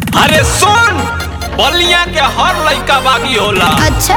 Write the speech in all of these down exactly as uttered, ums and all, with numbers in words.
अरे सुन, बलिया के हर लइका बागी होला। अच्छा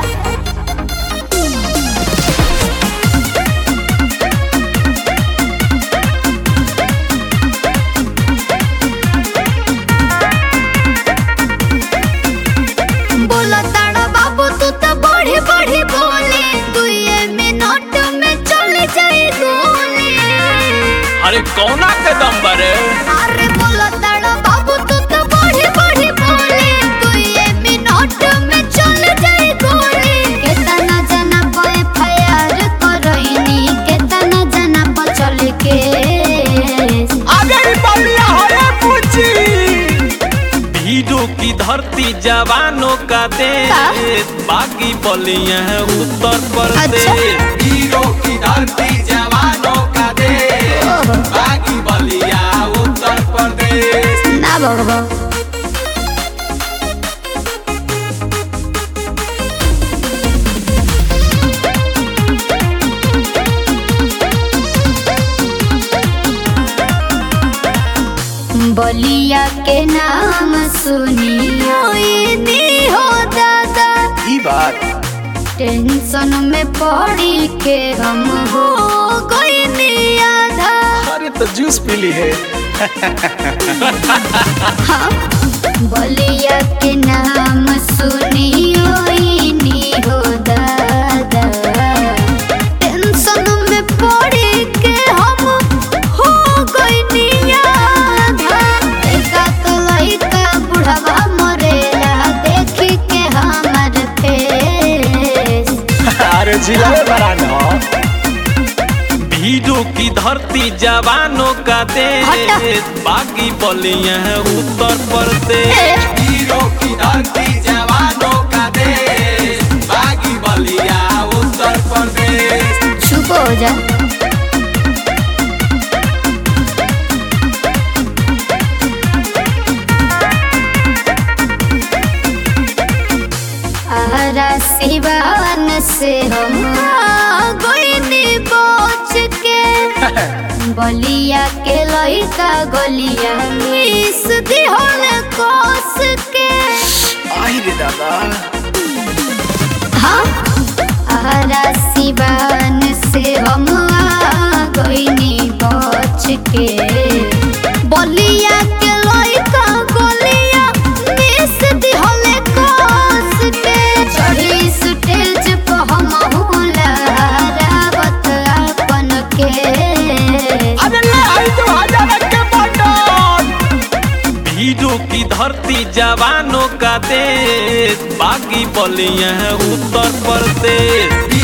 बोला ताड़ा बाबू तू तो बड़ी बड़ी बोले दुए मिनट में चले जाए गोले। अरे कौना के दम बरे? अरे बोला ताड़ा बाबू तू तो बड़ी बड़ी बोले दुए मिनट में चले जाए गोले। केतना जना पे फायर करइनी केतना जना पे चल के अरे बलिया होए पूछी भीड़ों की धरती जवानों का देश बागी बलिया है उत्तर प्रदेश। भीड़ों की धरती जवानों का देश बागी बलिया उत्तर प्रदेश। ना भगवा बलिया के नाम सुनियो नी हो दादा ई बात टेंशन में पड़ी के हम हो गई नी आधा। अरे तो जूस पी ली है। हाँ बलिया के नाम सुनियो नी हो दादा टेंशन में पड़ी के हम हो गई नी आधा। एका तो लइका बुढ़वा मरेला देखी के हमर फेस। अरे जिला बरानो भीड़ों की धरती जवानों का देश बागी बलिया है उत्तर प्रदेश। भीड़ों की धरती जवानों का देश बागी बलिया उत्तर प्रदेश। चुप हो जा आरा सिवान से हम गोइनी बोच के बलिया के लइका गलिया मिस दिहल कोस के। आई रे दादा हाँ आरा सिवान से हम गोइनी बोच के बलिया के लइका गलिया मिस दिहल कोस के। चढ़ी स्टेज पर हम होला रावत अपन के। अरे ले आई तो हजार के बटन भीड़ों की धरती जवानों का देश बागी बलिया है उत्तर प्रदेश।